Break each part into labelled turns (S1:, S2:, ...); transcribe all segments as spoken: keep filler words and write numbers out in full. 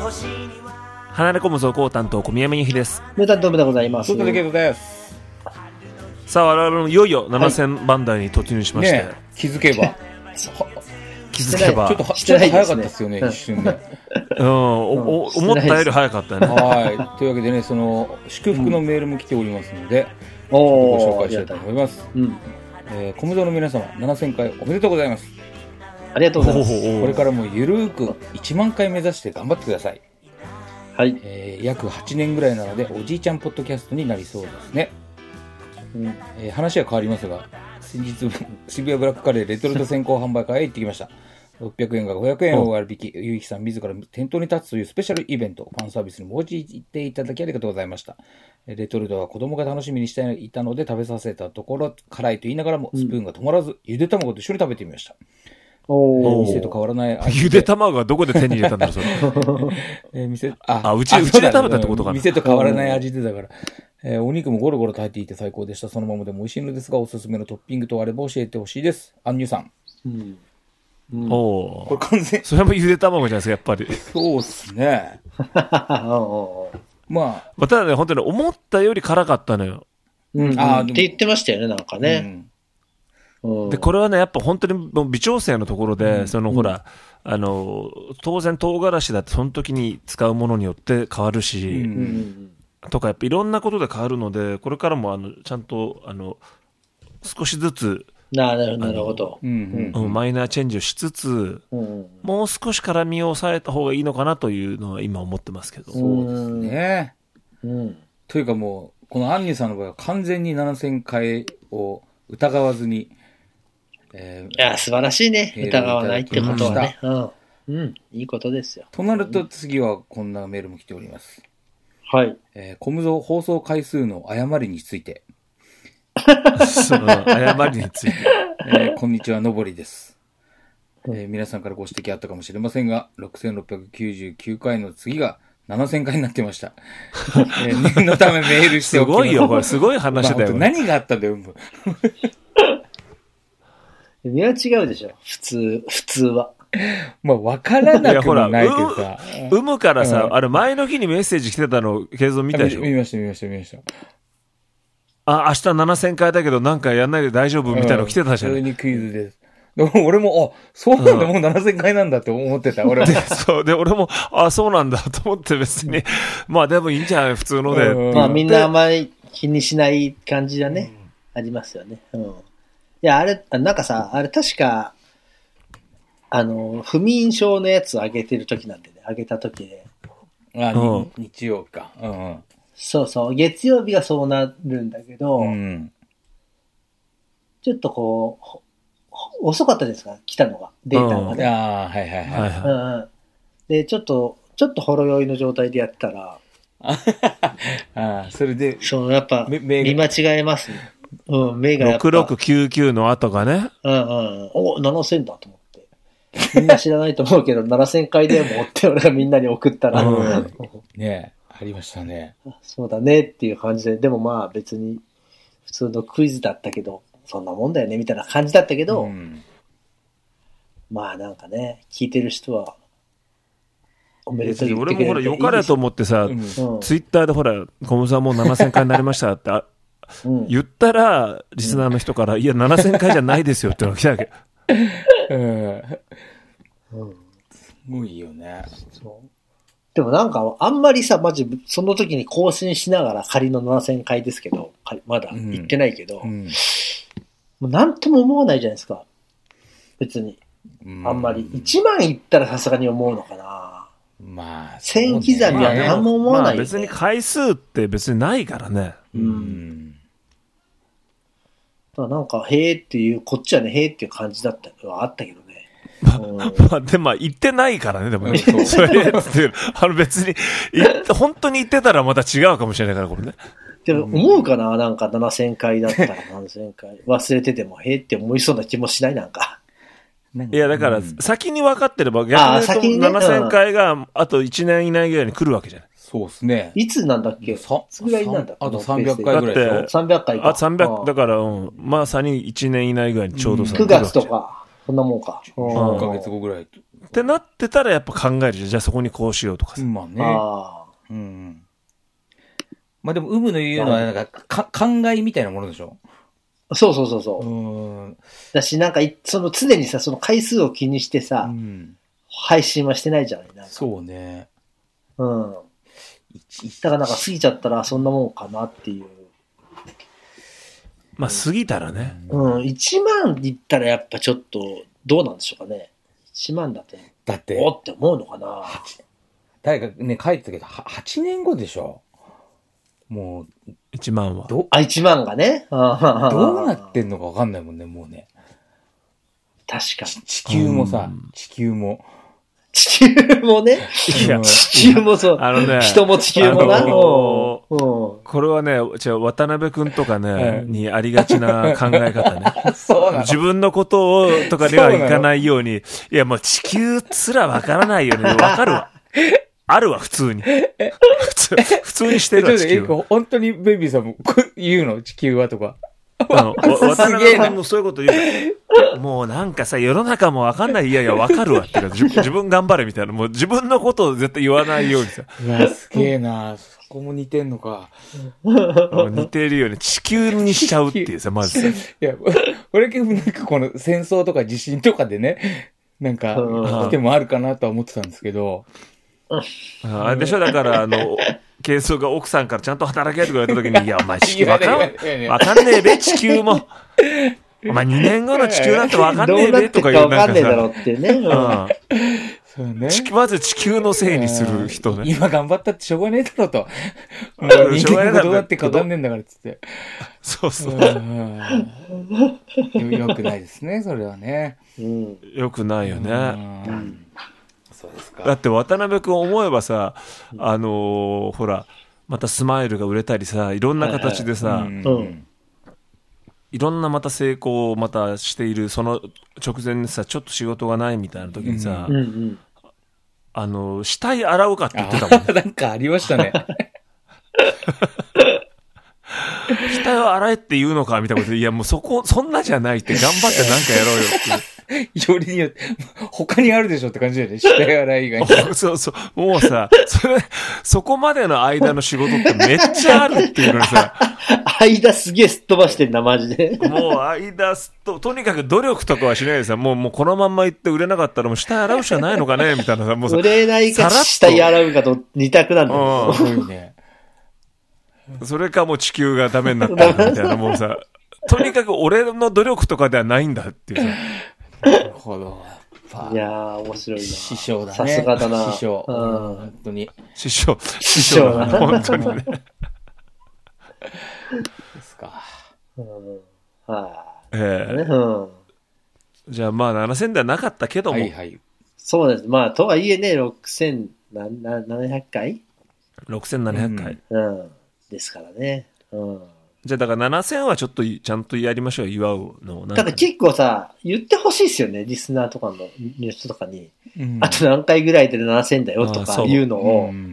S1: 離れ込む走行担当小宮山由比です。
S2: メタントムでございます。
S3: 外でゲートです。
S1: さあ我々もいよいよななせんばん台に突入しまして、はいね、
S3: 気づけば
S1: 気づけば
S3: ちょっとちょっと早かったですよね、一瞬で、
S1: うん、お思ったより早かったね。
S3: はい、というわけでね、その祝福のメールも来ておりますので、うん、ご紹介したいと思います。うん、えー、コムゾの皆様ななせんかいおめでとうございます。
S2: ありがとうございます。
S3: これからもゆるーくいちまんかい目指して頑張ってください。
S2: はい、
S3: えー、約はちねんぐらいなのでおじいちゃんポッドキャストになりそうですね。うん、えー、話は変わりますが、先日渋谷ブラックカレーレトルト先行販売会へ行ってきました。ろっぴゃくえんがごひゃくえんを割引、ゆうひさん自ら店頭に立つというスペシャルイベント、ファンサービスに申し入れていただきありがとうございました。レトルトは子供が楽しみにしていたので食べさせたところ、辛いと言いながらもスプーンが止まらず、うん、ゆで卵と一緒に食べてみました。お店と変わらない味で。
S1: ゆで卵はどこで手に入れたんだろう、それ。
S3: えー、店、
S1: あ、あうち、うちで食べたってことかな。
S3: 店と変わらない味でだから。えー、お肉もゴロゴロと入っていて最高でした。そのままでも美味しいのですが、おすすめのトッピングとあれば教えてほしいです。アンニュさん。
S2: うん
S1: うん、お
S3: これ完全。
S1: それもゆで卵じゃないですか、やっぱり。
S3: そうっすね。まあ。
S1: ただね、本当に思ったより辛かったのよ。
S2: うん。ああ、って言ってましたよね、なんかね。
S1: うん、で、これはね、やっぱ本当に微調整のところで、うん、その、ほら、あの、当然唐辛子だってその時に使うものによって変わるし、うん、とか、やっぱいろんなことで変わるので、これからも、あの、ちゃんと、あの、少しずつ、
S2: なるほど、
S1: うんうん、マイナーチェンジをしつつ、うん、もう少し辛みを抑えた方がいいのかなというのは今思ってますけど。
S3: そうですね。うん、というかもう、このアンニュさんの場合は完全にななせんかいを疑わずに、
S2: えー、いや、素晴らしいね。疑わないってことはね。うん。うん。いいことですよ。
S3: となると次はこんなメールも来ております。
S2: はい。
S3: えー、コムゾ放送回数の誤りについて。
S1: その誤りについて。
S3: えー、こんにちは、のぼりです。えー。皆さんからご指摘あったかもしれませんが、ろくせんろっぴゃくきゅうじゅうきゅうかいの次がななせんかいになってました。えー、念のためメールしておきます。
S1: すごいよ、これ。すごい話だよ。
S3: まあ、何があったんだよ、うん。
S2: いや、違うでしょ。普通、普通は。
S3: まあ、わからなくもないけどさ。
S1: うむからさ、うん、あれ前の日にメッセージ来てたの、映像見たでしょ？
S3: 見ました、見ました、見ました。
S1: あ、明日ななせんかいだけどなんかやんないで大丈夫みたいなの来てたじゃん。
S3: 普通にクイズです。でも俺も、あ、そうなんだ、うん、もうななせんかいなんだって思ってた。俺も。
S1: そう。で、俺も、あ、そうなんだと思って別に。まあでもいいんじゃない普通ので。
S2: うん、まあみんなあんまり気にしない感じだね。うん、ありますよね。うん。いや、あれ、なんかさ、あれ確か、あの、不眠症のやつを上げてる時なんでね、上げた時で。
S3: あ、うん、日曜日か。うんうん。
S2: そうそう、月曜日がそうなるんだけど、うん、ちょっとこう、遅かったですか来たのが、データがね。
S3: うん、ああ、はいはいはい。
S2: うんうん、で、ちょっと、ちょっとほろ酔いの状態でやってたら、
S3: ああ、それで、
S2: そう、やっぱ、見間違えますね。うん、目がやっぱ。
S1: ろくろくきゅうきゅうの後がね。
S2: うんうん。お、ななせんだと思って。みんな知らないと思うけど、ななせんかいでもって俺がみんなに送ったら。うん、
S3: ねえ、ありましたね。
S2: そうだねっていう感じで、でもまあ別に普通のクイズだったけど、そんなもんだよねみたいな感じだったけど、うん、まあなんかね、聞いてる人は、
S1: おめでとう言ってくれていい。俺もほら、よかれと思ってさ、うん、ツイッターでほら、コムさんもうななせんかいになりましたって、うん、言ったら、リスナーの人から、いや、ななせんかいじゃないですよってのが来たわけ。
S3: うん。すごいよね。
S2: そう。でもなんか、あんまりさ、マジ、その時に更新しながら仮のななせんかいですけど、まだ行ってないけど、うんうん、もうなんとも思わないじゃないですか。別に。あんまり。いちまんいったらさすがに思うのかな。
S3: まあ。
S2: 千刻みは何も思わないよね。まあ、
S1: 別に回数って別にないからね。うん。
S2: だからなんか、へーっていう、こっちはね、へーっていう感じだったのはあったけどね。
S1: まあ、まあ、でも、言ってないからね、でもね。そう。それっていう、あの別に、本当に言ってたらまた違うかもしれないから、これね。
S2: でも、思うかな、なんかななせんかいだったらななせんかい。忘れてても、へーって思いそうな気もしない、なんか。
S1: いや、だから、先に分かってれば、逆に言うとななせんかいが、あといちねん以内ぐらいに来るわけじゃない。
S3: そうですね。
S2: いつなんだっけ？いつぐらいなんだっけ？
S3: あとさんびゃっかいぐらいでしょ。
S2: さんびゃっかいか。
S1: あ、さんびゃく、だから、うん、まさにいちねん以内ぐらいにちょうどさ、
S2: くがつとか、そんなもんか。
S3: じゅっかげつごぐらい。
S1: ってなってたらやっぱ考えるじゃん。じゃあそこにこうしようとかさ。
S3: まあね。
S2: あ
S3: うん。まあでも、うむの言うのは、なんか、か、考えみたいなものでしょ？
S2: そうそうそうそう。
S3: うん。
S2: だし、なんか、その常にさ、その回数を気にしてさ、うん、配信はしてないじゃないなんか
S3: そうね。
S2: うん。だからなんか過ぎちゃったらそんなもんかなっていう。
S1: まあ過ぎたらね。
S2: うん。いちまんいったらやっぱちょっと、どうなんでしょうかね。いちまんだって。
S3: だって。
S2: おって思うのかな。
S3: 誰かね、書いてたけど、はちねんごでしょ。もう。
S1: いちまんは。
S2: どあ、いちまんがね。
S3: どうなってんのかわかんないもんね、もうね。
S2: 確かに。
S3: 地球もさ、地球も。
S2: 地球もね。いや、地球もそう。あのね。人も地球もな。あの
S1: ー、これはね、じゃあ渡辺くんとかね、はい、にありがちな考え方ね。
S3: そうなの。
S1: 自分のことをとかではいかないように。いや、もう地球すらわからないよね。わかるわ。あるわ、普通に。普通、普通にしてるわ、地球は。
S3: 本当にベイビーさんも言うの地球はとか。
S1: あの、渡辺さんもそういうこと言う。もうなんかさ、世の中もわかんない。いやいや、わかるわって自。自分頑張れみたいな。もう自分のことを絶対言わないようにさ。
S3: うわ、すげえな。そこも似てんのか。
S1: 似てるよね。地球にしちゃうっていうさ、まず。
S3: いや、俺結構なんかこの戦争とか地震とかでね、なんか、来てもあるかなとは思ってたんですけど。
S1: あれでしょ、だから、あの、ケイソが奥さんからちゃんと働けとか言われたときに、いや、お前地球わかん、わかんねえべ、地球も。お前にねんごの地球なんてわかんねえべ、とか言う
S2: なんかさ。わかんねえだろっていうね。うん。
S3: そうね。
S1: まず地球のせいにする人ね。
S3: 今頑張ったってしょうがねえだろと。もうにねんごどうなってかわかんねえんだからっつって。
S1: そうそう。よ
S3: くないですね、それはね。
S1: うん、よくないよね。
S3: うんそうですか。
S1: だって渡辺くん思えばさ、あのー、ほら、またスマイルが売れたりさ、いろんな形でさ、はいはいうんうん、いろんなまた成功をまたしている、その直前にさ、ちょっと仕事がないみたいな時にさ、うんうん、あの、死体洗うかって言ってたもんね。
S3: なんかありましたね。
S1: 死体を洗えって言うのかみたいなことで、いやもうそこ、そんなじゃないって頑張ってなんかやろうよって。
S3: よりによって、他にあるでしょって感じだよね。死体洗い以外に。
S1: そうそう。もうさ、それ、そこまでの間の仕事ってめっちゃあるっていうのにさ。
S2: 間すげえすっ飛ばしてんな、マジで。
S1: もう間すっと、とにかく努力とかはしないでさ、もう、もうこのまんま行って売れなかったらもう死体洗うしかないのかねみたいなさ、もうさ。
S2: 売れないか死体洗うかと二択なんだよ。
S1: すごいね。それかもう地球がダメになったみたいな、もうさ、とにかく俺の努力とかではないんだっていうさ。
S3: なるほど。
S2: いやー、面白いな。
S3: 師匠だね。
S2: さすがだな。
S3: 師匠。
S2: うん、
S3: 本当に。
S1: 師匠。
S2: 師匠だな。
S1: 本当にね。
S3: ですか。
S2: うん、はい、
S1: ええーうん。じゃあまあななせんではなかったけども。
S3: はいはい。
S2: そうです。まあ、とはいえね、ろくせんななひゃっかい ?
S1: ろくせんななひゃっかい。
S2: うん。うん、ですからね。うん。
S1: じゃあだからななせんはちょっとちゃんとやりましょう、祝うの。
S2: ただ結構さ、言ってほしいですよね、リスナーとかの人とかに。うん、あと何回ぐらいでななせんだよとかいうのを、うんうん、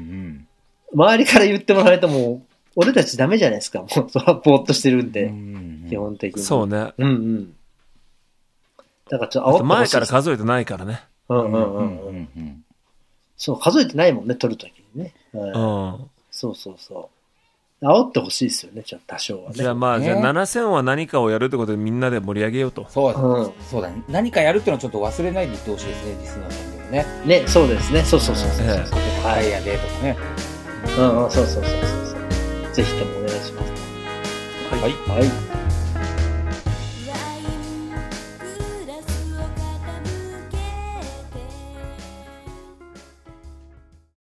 S2: 周りから言ってもらえるともう、俺たちダメじゃないですか。もうそれはぼーっとしてるんで、うんうん、基本的に。
S1: そうね。
S2: うんうん。だからちょっと煽ってほしい。
S1: 前から数えてないからね。
S2: うんうんうんうん。そう、数えてないもんね、撮るときにね。うん。そうそうそう。煽ってほしいですよね、じゃあ多少はね。
S1: じゃあまあ、ね、じゃあななせんは何かをやるってことでみんなで盛り上げようと。
S3: そうだ、うん、そうだね。何かやるっていうのはちょっと忘れないで言ってほしいですね、リスナーさんでもね。
S2: ね、そうですね。そうそうそうそう。
S3: ここ高いやでとかね。
S2: うんうん、そうそうそうそう。ぜひともお願いします。
S3: はい。
S2: はい。